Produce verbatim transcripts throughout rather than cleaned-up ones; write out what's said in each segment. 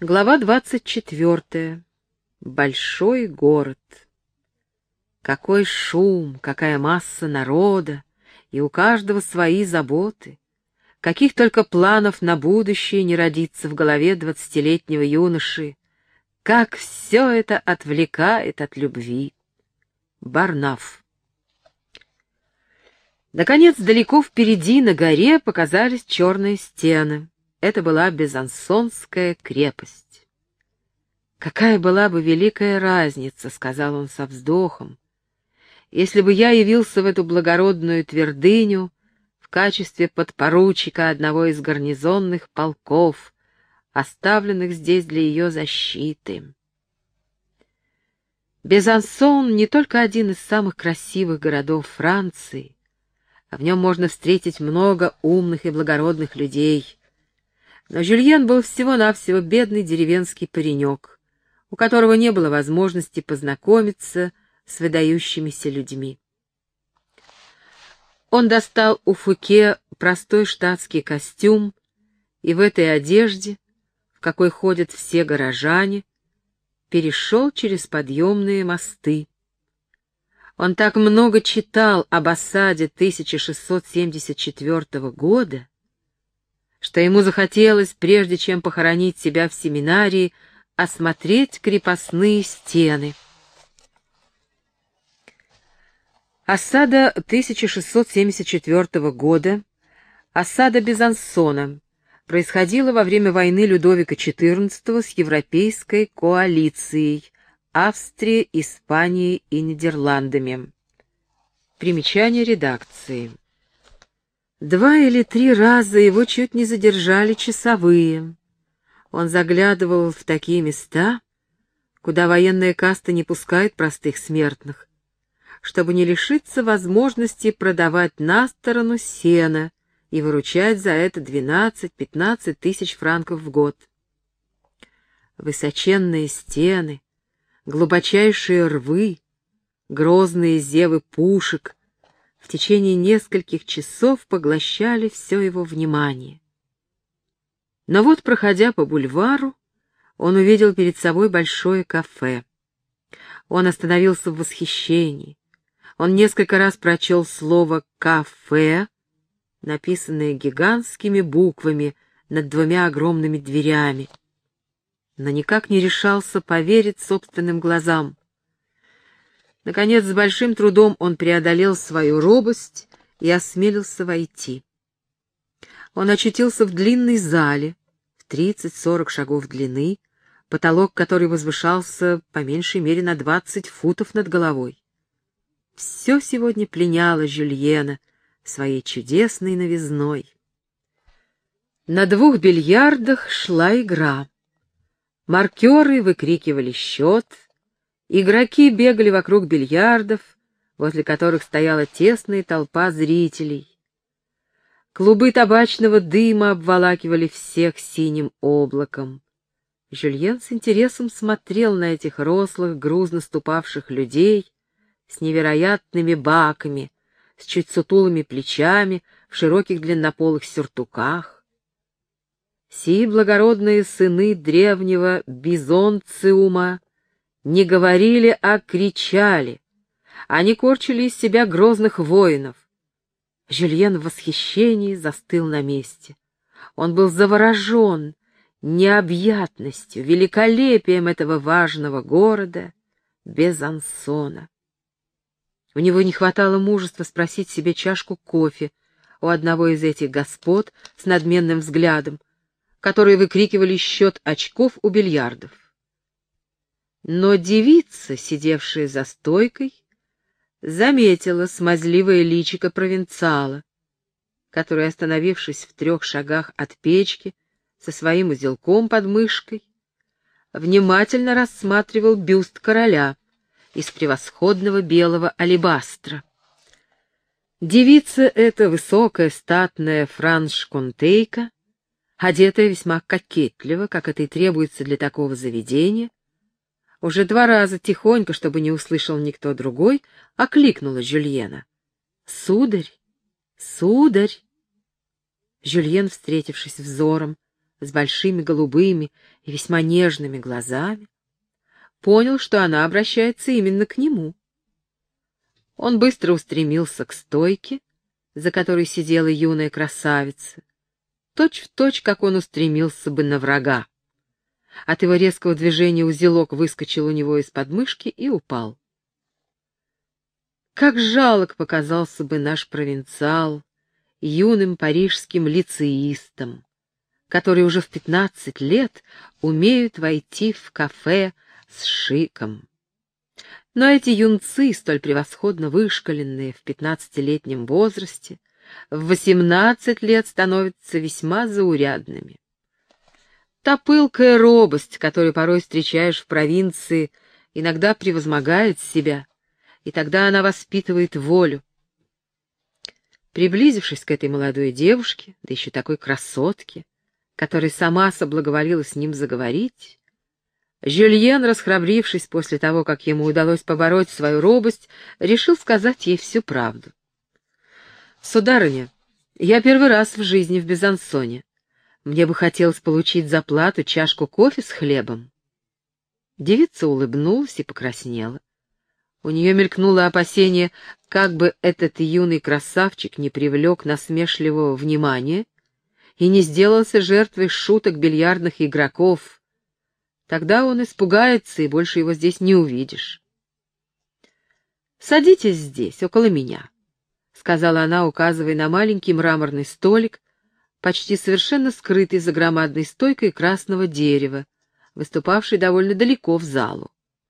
Глава двадцать четвертая. Большой город. Какой шум, какая масса народа, и у каждого свои заботы. Каких только планов на будущее не родится в голове двадцатилетнего юноши. Как все это отвлекает от любви. Барнаф. Наконец, далеко впереди на горе показались черные стены. Это была Безансонская крепость. «Какая была бы великая разница, — сказал он со вздохом, — если бы я явился в эту благородную твердыню в качестве подпоручика одного из гарнизонных полков, оставленных здесь для ее защиты». Безансон не только один из самых красивых городов Франции, а в нем можно встретить много умных и благородных людей. Но Жюльен был всего-навсего бедный деревенский паренек, у которого не было возможности познакомиться с выдающимися людьми. Он достал у Фуке простой штатский костюм и в этой одежде, в какой ходят все горожане, перешел через подъемные мосты. Он так много читал об осаде тысяча шестьсот семьдесят четвёртого года, что ему захотелось, прежде чем похоронить себя в семинарии, осмотреть крепостные стены. Осада тысяча шестьсот семьдесят четвёртого года, осада Безансона, происходила во время войны Людовика четырнадцатого с Европейской коалицией, Австрией, Испанией и Нидерландами. Примечание редакции. Два или три раза его чуть не задержали часовые. Он заглядывал в такие места, куда военная каста не пускает простых смертных, чтобы не лишиться возможности продавать на сторону сено и выручать за это двенадцать-пятнадцать тысяч франков в год. Высоченные стены, глубочайшие рвы, грозные зевы пушек в течение нескольких часов поглощали все его внимание. Но вот, проходя по бульвару, он увидел перед собой большое кафе. Он остановился в восхищении. Он несколько раз прочел слово «кафе», написанное гигантскими буквами над двумя огромными дверями, но никак не решался поверить собственным глазам. Наконец, с большим трудом он преодолел свою робость и осмелился войти. Он очутился в длинной зале, в тридцать-сорок шагов длины, потолок которой возвышался по меньшей мере на двадцать футов над головой. Все сегодня пленяло Жюльена своей чудесной новизной. На двух бильярдах шла игра. Маркеры выкрикивали счет, игроки бегали вокруг бильярдов, возле которых стояла тесная толпа зрителей. Клубы табачного дыма обволакивали всех синим облаком. Жюльен с интересом смотрел на этих рослых, грузно ступавших людей с невероятными баками, с чуть сутулыми плечами, в широких длиннополых сюртуках. Сии благородные сыны древнего бизонциума не говорили, а кричали. Они корчили из себя грозных воинов. Жюльен в восхищении застыл на месте. Он был заворожен необъятностью, великолепием этого важного города Безансона. У него не хватало мужества спросить себе чашку кофе у одного из этих господ с надменным взглядом, которые выкрикивали счет очков у бильярдов. Но девица, сидевшая за стойкой, заметила смазливое личико провинциала, который, остановившись в трех шагах от печки со своим узелком под мышкой, внимательно рассматривал бюст короля из превосходного белого алебастра. Девица эта, высокая, статная франш-контейка, одетая весьма кокетливо, как это и требуется для такого заведения, уже два раза тихонько, чтобы не услышал никто другой, окликнула Жюльена. «Сударь! Сударь!» Жюльен, встретившись взором с большими голубыми и весьма нежными глазами, понял, что она обращается именно к нему. Он быстро устремился к стойке, за которой сидела юная красавица, точь-в-точь, как он устремился бы на врага. От его резкого движения узелок выскочил у него из подмышки и упал. Как жалок показался бы наш провинциал юным парижским лицеистам, которые уже в пятнадцать лет умеют войти в кафе с шиком. Но эти юнцы, столь превосходно вышколенные в пятнадцатилетнем возрасте, в восемнадцать лет становятся весьма заурядными. Та пылкая робость, которую порой встречаешь в провинции, иногда превозмогает себя, и тогда она воспитывает волю. Приблизившись к этой молодой девушке, да еще такой красотке, которая сама соблаговолила с ним заговорить, Жюльен, расхрабрившись после того, как ему удалось побороть свою робость, решил сказать ей всю правду. «Сударыня, я первый раз в жизни в Безансоне. Мне бы хотелось получить за плату чашку кофе с хлебом». Девица улыбнулась и покраснела. У нее мелькнуло опасение, как бы этот юный красавчик не привлек насмешливого внимания и не сделался жертвой шуток бильярдных игроков. Тогда он испугается, и больше его здесь не увидишь. «Садитесь здесь, около меня», — сказала она, указывая на маленький мраморный столик, почти совершенно скрытый за громадной стойкой красного дерева, выступавший довольно далеко в залу.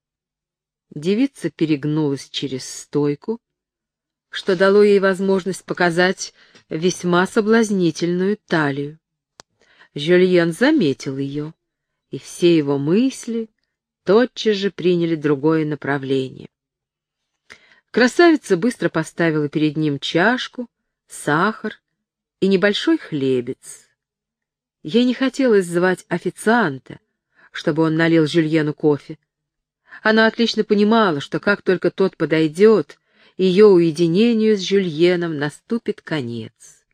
Девица перегнулась через стойку, что дало ей возможность показать весьма соблазнительную талию. Жюльен заметил ее, и все его мысли тотчас же приняли другое направление. Красавица быстро поставила перед ним чашку, сахар и небольшой хлебец. Ей не хотелось звать официанта, чтобы он налил Жюльену кофе. Она отлично понимала, что как только тот подойдет, ее уединению с Жюльеном наступит конец.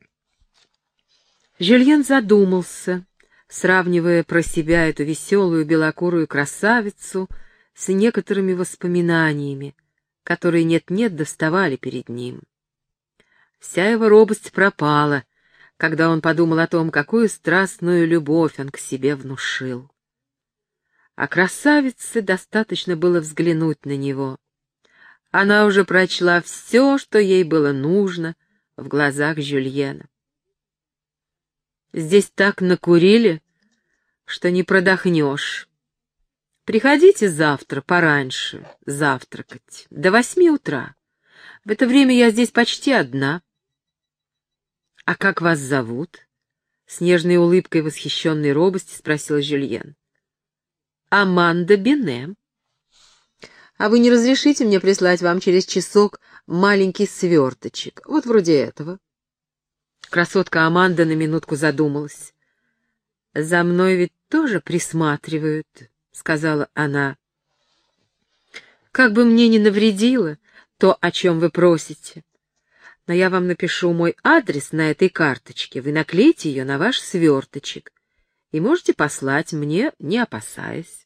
Жюльен задумался, сравнивая про себя эту веселую белокурую красавицу с некоторыми воспоминаниями, которые нет-нет доставали перед ним. Вся его робость пропала, когда он подумал о том, какую страстную любовь он к себе внушил. А красавице достаточно было взглянуть на него. Она уже прочла все, что ей было нужно в глазах Жюльена. «Здесь так накурили, что не продохнешь. Приходите завтра пораньше завтракать, до восьми утра. В это время я здесь почти одна». «А как вас зовут?» — с нежной улыбкой восхищенной робости спросил Жюльен. «Аманда Бине. А вы не разрешите мне прислать вам через часок маленький сверточек, вот вроде этого?» Красотка Аманда на минутку задумалась. «За мной ведь тоже присматривают», — сказала она. «Как бы мне ни навредило то, о чем вы просите, но я вам напишу мой адрес на этой карточке, вы наклейте ее на ваш сверточек и можете послать мне, не опасаясь».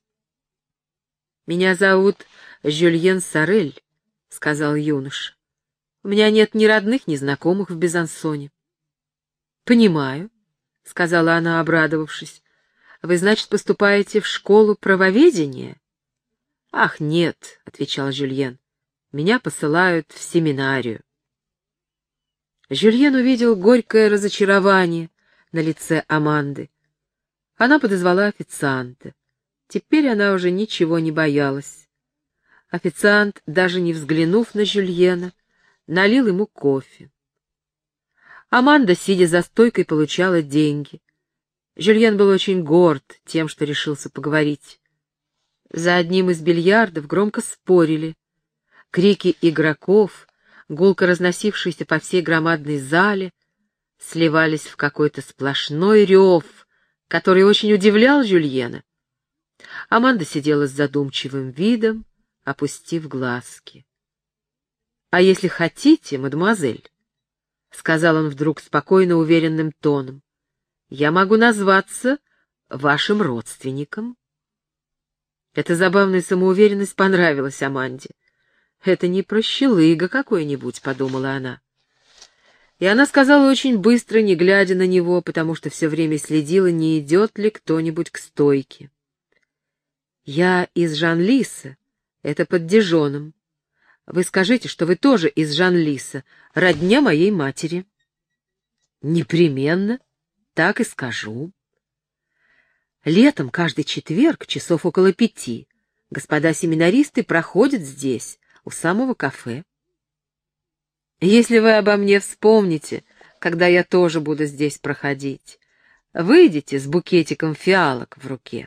«Меня зовут Жюльен Сорель», — сказал юноша. «У меня нет ни родных, ни знакомых в Безансоне». «Понимаю», — сказала она, обрадовавшись. «Вы, значит, поступаете в школу правоведения?» «Ах, нет», — отвечал Жюльен, — «меня посылают в семинарию». Жюльен увидел горькое разочарование на лице Аманды. Она подозвала официанта. Теперь она уже ничего не боялась. Официант, даже не взглянув на Жюльена, налил ему кофе. Аманда, сидя за стойкой, получала деньги. Жюльен был очень горд тем, что решился поговорить. За одним из бильярдов громко спорили. Крики игроков, гулко разносившиеся по всей громадной зале, сливались в какой-то сплошной рев, который очень удивлял Жюльена. Аманда сидела с задумчивым видом, опустив глазки. «А если хотите, мадемуазель, — сказал он вдруг спокойно уверенным тоном, — я могу назваться вашим родственникам. Эта забавная самоуверенность понравилась Аманде. «Это не прощелыга какой-нибудь», — подумала она. И она сказала очень быстро, не глядя на него, потому что все время следила, не идет ли кто-нибудь к стойке. «Я из Жанлиса, это под Дижоном. Вы скажите, что вы тоже из Жанлиса, родня моей матери». «Непременно, так и скажу». Летом каждый четверг, часов около пяти, господа семинаристы проходят здесь, у самого кафе. Если вы обо мне вспомните, когда я тоже буду здесь проходить, выйдите с букетиком фиалок в руке.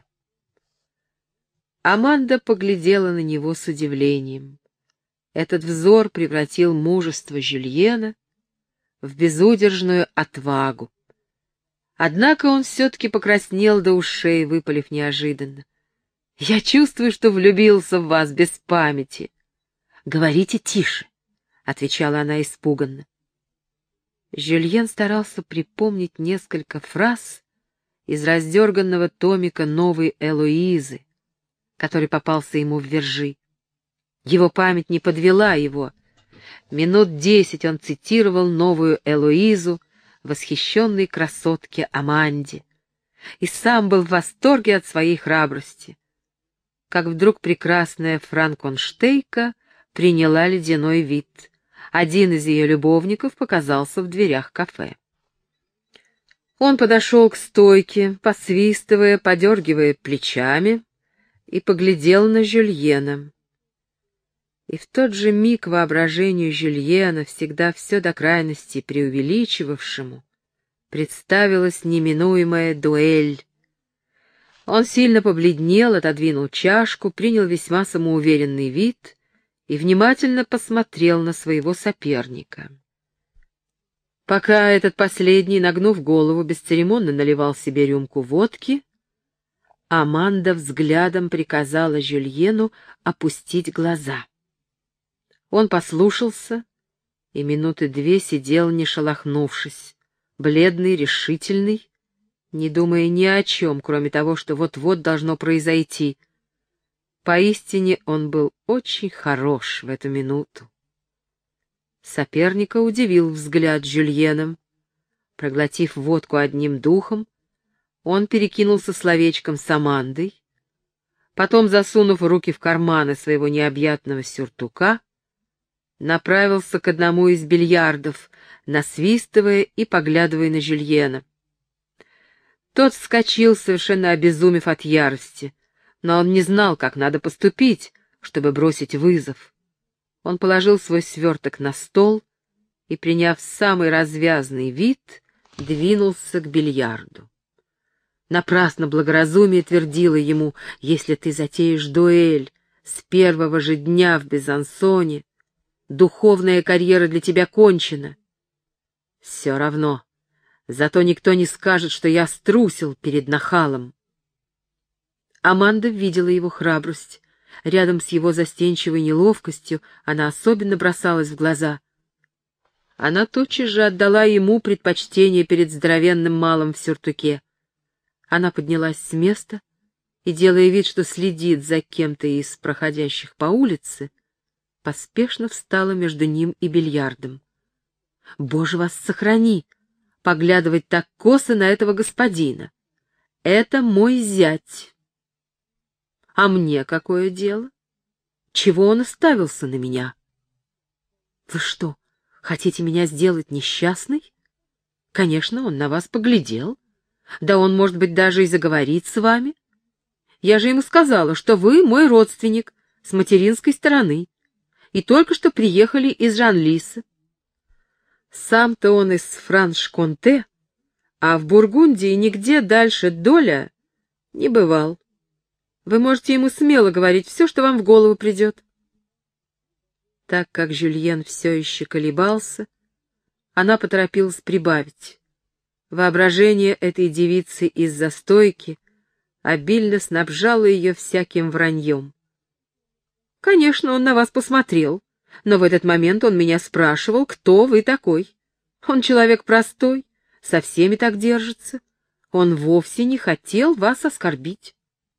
Аманда поглядела на него с удивлением. Этот взор превратил мужество Жюльена в безудержную отвагу. Однако он все-таки покраснел до ушей, выпалив неожиданно: «Я чувствую, что влюбился в вас без памяти». «Говорите тише», — отвечала она испуганно. Жюльен старался припомнить несколько фраз из раздерганного томика новой Элоизы, который попался ему в Вержи. Его память не подвела его. Минут десять он цитировал новую Элоизу, восхищенной красотке Аманде, и сам был в восторге от своей храбрости. Как вдруг прекрасная Франконштейка приняла ледяной вид. Один из ее любовников показался в дверях кафе. Он подошел к стойке, посвистывая, подергивая плечами, и поглядел на Жюльена. И в тот же миг воображению Жюльена, всегда все до крайности преувеличивавшему, представилась неминуемая дуэль. Он сильно побледнел, отодвинул чашку, принял весьма самоуверенный вид и внимательно посмотрел на своего соперника. Пока этот последний, нагнув голову, бесцеремонно наливал себе рюмку водки, Аманда взглядом приказала Жюльену опустить глаза. Он послушался и минуты две сидел, не шелохнувшись, бледный, решительный, не думая ни о чем, кроме того, что вот-вот должно произойти. Поистине он был очень хорош в эту минуту. Соперника удивил взгляд Жюльена. Проглотив водку одним духом, он перекинулся словечком с Амандой, потом, засунув руки в карманы своего необъятного сюртука, направился к одному из бильярдов, насвистывая и поглядывая на Жюльена. Тот вскочил, совершенно обезумев от ярости, но он не знал, как надо поступить, чтобы бросить вызов. Он положил свой сверток на стол и, приняв самый развязный вид, двинулся к бильярду. Напрасно благоразумие твердило ему: если ты затеешь дуэль с первого же дня в Безансоне, духовная карьера для тебя кончена. Все равно, зато никто не скажет, что я струсил перед нахалом. Аманда видела его храбрость. Рядом с его застенчивой неловкостью она особенно бросалась в глаза. Она тотчас же отдала ему предпочтение перед здоровенным малым в сюртуке. Она поднялась с места и, делая вид, что следит за кем-то из проходящих по улице, поспешно встала между ним и бильярдом. «Боже вас сохрани! Поглядывать так косо на этого господина! Это мой зять! А мне какое дело? Чего он оставился на меня? Вы что, хотите меня сделать несчастной? Конечно, он на вас поглядел. Да он, может быть, даже и заговорит с вами. Я же ему сказала, что вы мой родственник с материнской стороны, и только что приехали из Жанлиса. Сам-то он из Франш-Конте, а в Бургундии нигде дальше Доля не бывал. Вы можете ему смело говорить все, что вам в голову придет. Так как Жюльен все еще колебался, она поторопилась прибавить. Воображение этой девицы из-за стойки обильно снабжало ее всяким враньем. Конечно, он на вас посмотрел, но в этот момент он меня спрашивал, кто вы такой. Он человек простой, со всеми так держится. Он вовсе не хотел вас оскорбить.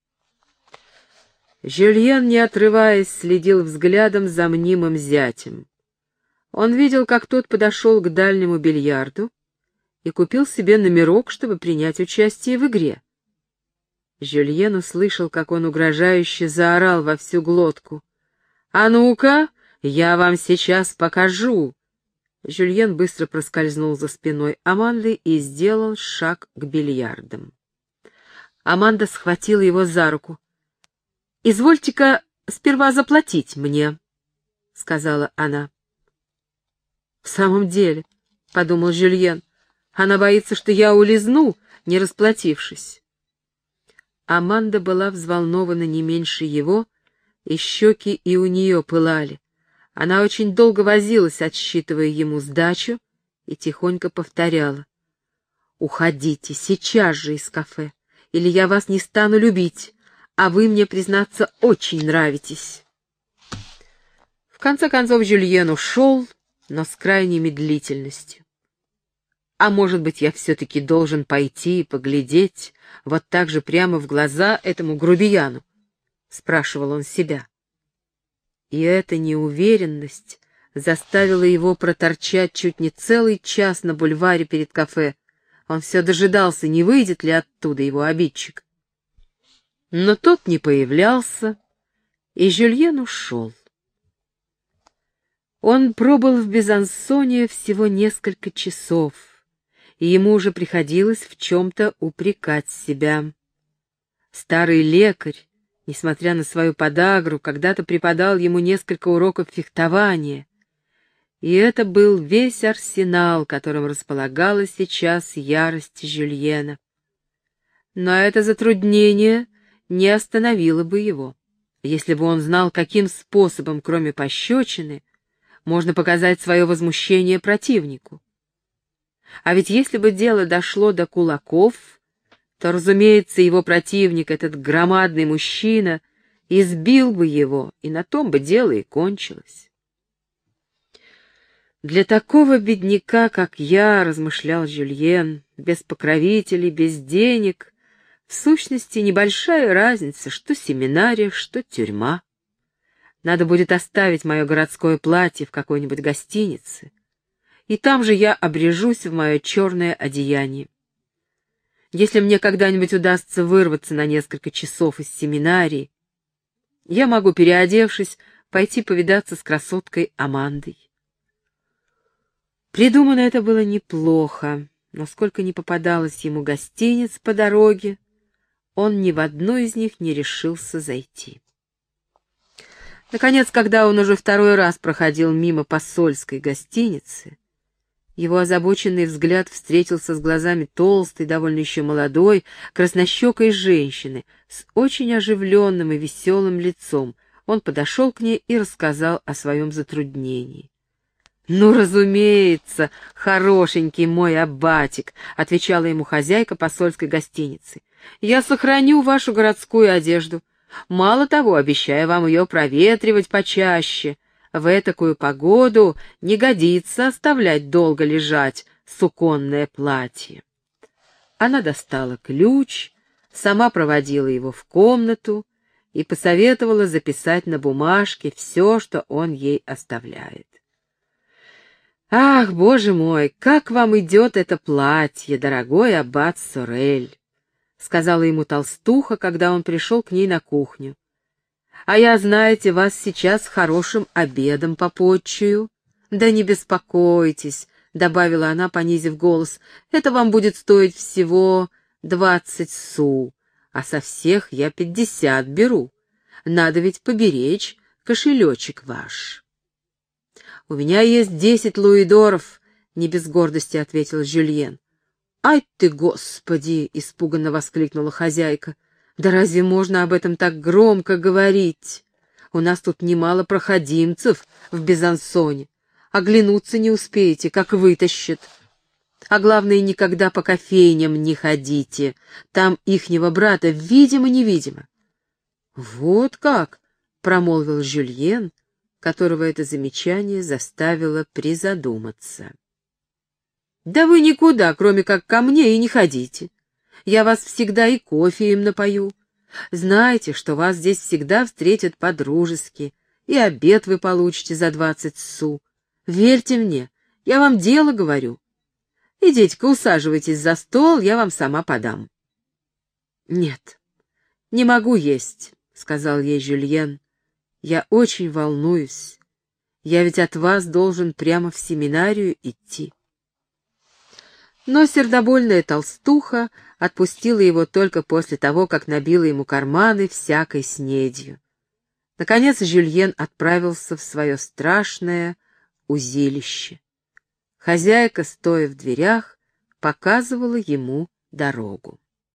Жюльен, не отрываясь, следил взглядом за мнимым зятем. Он видел, как тот подошел к дальнему бильярду и купил себе номерок, чтобы принять участие в игре. Жюльен услышал, как он угрожающе заорал во всю глотку. «А ну-ка, я вам сейчас покажу!» Жюльен быстро проскользнул за спиной Аманды и сделал шаг к бильярдам. Аманда схватила его за руку. «Извольте-ка сперва заплатить мне», — сказала она. «В самом деле», — подумал Жюльен, — «она боится, что я улизну, не расплатившись». Аманда была взволнована не меньше его, и щеки и у нее пылали. Она очень долго возилась, отсчитывая ему сдачу, и тихонько повторяла: «Уходите сейчас же из кафе, или я вас не стану любить, а вы мне, признаться, очень нравитесь». В конце концов Жюльен ушел, но с крайней медлительностью. «А может быть, я все-таки должен пойти и поглядеть вот так же прямо в глаза этому грубияну?» — спрашивал он себя. И эта неуверенность заставила его проторчать чуть не целый час на бульваре перед кафе. Он все дожидался, не выйдет ли оттуда его обидчик. Но тот не появлялся, и Жюльен ушел. Он пробыл в Безансоне всего несколько часов, и ему уже приходилось в чем-то упрекать себя. Старый лекарь, несмотря на свою подагру, когда-то преподал ему несколько уроков фехтования, и это был весь арсенал, которым располагала сейчас ярость Жюльена. Но это затруднение не остановило бы его, если бы он знал, каким способом, кроме пощечины, можно показать свое возмущение противнику. А ведь если бы дело дошло до кулаков, то, разумеется, его противник, этот громадный мужчина, избил бы его, и на том бы дело и кончилось. «Для такого бедняка, как я, — размышлял Жюльен, — без покровителей, без денег, в сущности, небольшая разница, что семинария, что тюрьма. Надо будет оставить мое городское платье в какой-нибудь гостинице, и там же я обрежусь в мое черное одеяние. Если мне когда-нибудь удастся вырваться на несколько часов из семинарии, я могу, переодевшись, пойти повидаться с красоткой Амандой». Придумано это было неплохо, но сколько ни попадалось ему гостиниц по дороге, он ни в одну из них не решился зайти. Наконец, когда он уже второй раз проходил мимо посольской гостиницы, его озабоченный взгляд встретился с глазами толстой, довольно еще молодой, краснощекой женщины с очень оживленным и веселым лицом. Он подошел к ней и рассказал о своем затруднении. «Ну, разумеется, хорошенький мой аббатик», — отвечала ему хозяйка посольской гостиницы. «Я сохраню вашу городскую одежду. Мало того, обещаю вам ее проветривать почаще. В этакую погоду не годится оставлять долго лежать суконное платье». Она достала ключ, сама проводила его в комнату и посоветовала записать на бумажке все, что он ей оставляет. «Ах, боже мой, как вам идет это платье, дорогой аббат Сорель», — сказала ему толстуха, когда он пришел к ней на кухню. «А я, знаете, вас сейчас хорошим обедом попотчую». «Да не беспокойтесь», — добавила она, понизив голос, — «это вам будет стоить всего двадцать су, а со всех я пятьдесят беру. Надо ведь поберечь кошелечек ваш». «У меня есть десять луидоров», — не без гордости ответил Жюльен. «Ай ты, Господи!» — испуганно воскликнула хозяйка. «Да разве можно об этом так громко говорить? У нас тут немало проходимцев в Безансоне. Оглянуться не успеете, как вытащат. А главное, никогда по кофейням не ходите. Там ихнего брата видимо-невидимо». «Вот как!» — промолвил Жюльен, которого это замечание заставило призадуматься. «Да вы никуда, кроме как ко мне, и не ходите. Я вас всегда и кофе им напою. Знайте, что вас здесь всегда встретят по-дружески, и обед вы получите за двадцать су. Верьте мне, я вам дело говорю. Идите-ка, усаживайтесь за стол, я вам сама подам». «Нет, не могу есть», — сказал ей Жюльен. «Я очень волнуюсь. Я ведь от вас должен прямо в семинарию идти». Но сердобольная толстуха отпустила его только после того, как набила ему карманы всякой снедью. Наконец Жюльен отправился в свое страшное узилище. Хозяйка, стоя в дверях, показывала ему дорогу.